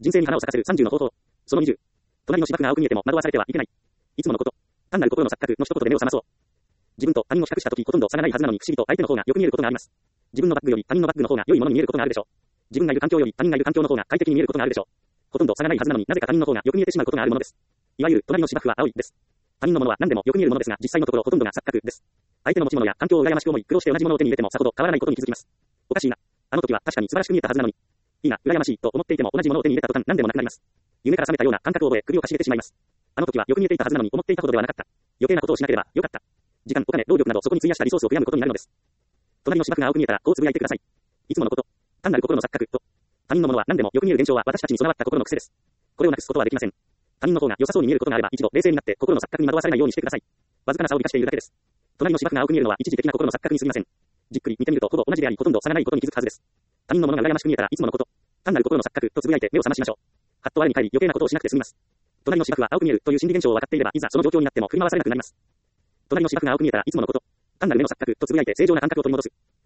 人生に花を咲かせる30の方法。その20。隣の芝生が青く見えても惑わされてはいけない。いつものこと。単なる心の錯覚の一言で目を覚まそう。自分と他人を比較したときほとんど差がないはずなのに不思議と相手の方がよく見えることがあります。自分のバッグより他人のバッグの方が良いものに見えることがあるでしょう。自分がいる環境より他人がいる環境の方が快適に見えることがあるでしょう。ほとんど差がないはずなのになぜか他人の方がよく見えてしまうことがあるものです。いわゆる隣の芝生は青いです。他人のものは何でもよく見えるものですが、実際のところほとんどが錯覚です。相手の持ち物や環境を羨ましく思い苦労して同じものを手に入れてもさほど変わらないことに気づきます。おかしいな。あの時は確かに素晴らしく見えたはずなのに。いいな、羨ましいと思っていても同じものを手に入れた途端何でもなくなります。夢から覚めたような感覚を覚え首をかしげてしまいます。あの時はよく見えていたはずなのに思っていたほどではなかった。余計なことをしなければよかった。時間、お金、労力などそこに費やしたリソースを悔やむことになるのです。隣の芝生が青く見えたらこうつぶやいてください。いつものこと。単なる心の錯覚と。他人のものは何でもよく見える現象は私たちに備わった心の癖です。これをなくすことはできません。他人の方が良さそうに見えることがあれば一度冷静になって心の錯覚に惑わされないようにしてください。わずかな差を生かしているだけです。隣の芝生が青く見えるのは一時的な心の錯覚に過ぎません。じっくり見てみるとほぼ同じでありほとんど差がないことに気づくはずです。他人のものが羨ましく見えたらいつものこと。単なる心の錯覚とつぶやいて目を覚ましましょう。はっと我に返り余計なことをしなくて済みます。隣の芝生は青く見えるという心理現象を分かっていればいざその状況になっても振り回されなくなります。隣の芝生が青く見えたらいつものこと。単なる目の錯覚とつぶやいて正常な感覚を取り戻す。